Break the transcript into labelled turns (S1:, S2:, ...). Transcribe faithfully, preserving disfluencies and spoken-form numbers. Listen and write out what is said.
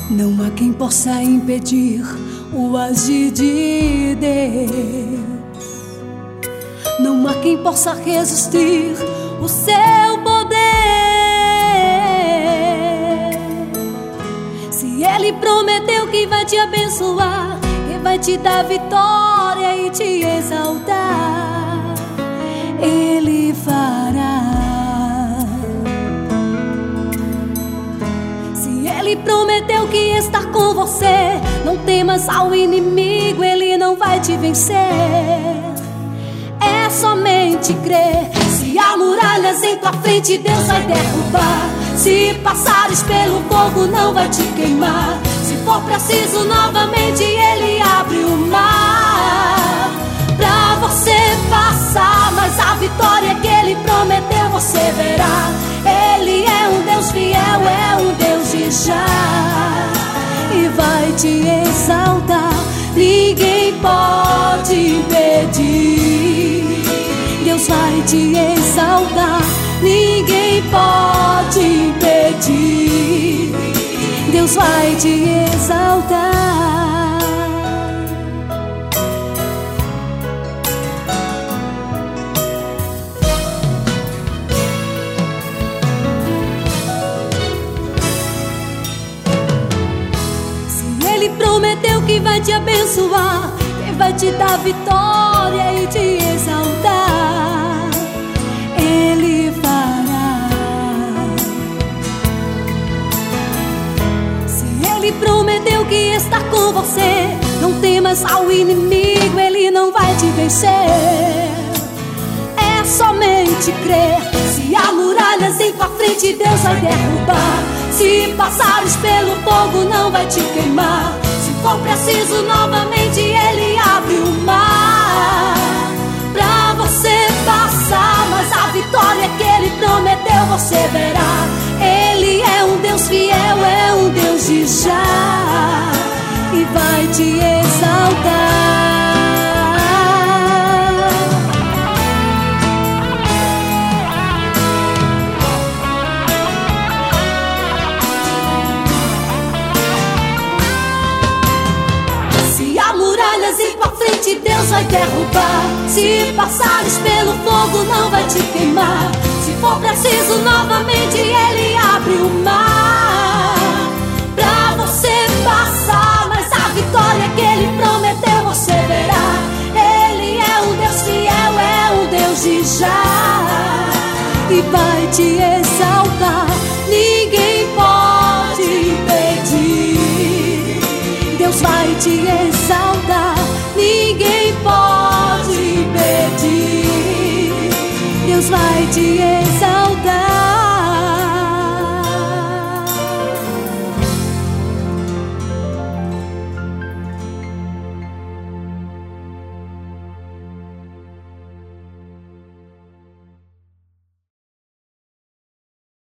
S1: Não há quem possa impedir o agir de Deus. Não há quem possa resistir o seu poder. Se Ele prometeu que vai te abençoar, que vai te dar vitória e te exaltar, Ele fará. Se Ele prometeu que está com você, não temas ao inimigo, ele não vai te vencer. É somente crer. Se há muralhas em tua frente, Deus vai derrubar. Se passares pelo fogo, não vai te queimar. Se for preciso novamente, Ele abre o mar pra você passar. Mas a vitória que Ele prometeu você verá. Ele é um Deus fiel, é um Deus de já, e vai te exaltar. Ninguém pode impedir. Deus vai te exaltar. Ninguém pode impedir. Deus vai te exaltar. Se Ele prometeu que vai te abençoar, que vai te dar vitória e te exaltar, Ele fará. Se Ele prometeu que está com você, não temas ao inimigo, ele não vai te vencer. É somente crer. Se há muralhas em tua frente, Deus vai derrubar. Se passares pelo fogo, não vai te queimar. Se for preciso novamente, Ele abre o mar pra você passar. Mas a vitória que Ele prometeu você verá. Ele é um Deus fiel, é um Deus de já, e vai te exaltar. Em tua frente, Deus vai derrubar. Se passares pelo fogo, não vai te queimar. Se for preciso novamente, Ele abre o mar pra você passar. Mas a vitória que Ele prometeu você verá. Ele é um Deus fiel, é um Deus de já, e vai te exaltar. Ninguém pode impedir. Deus vai te exaltar.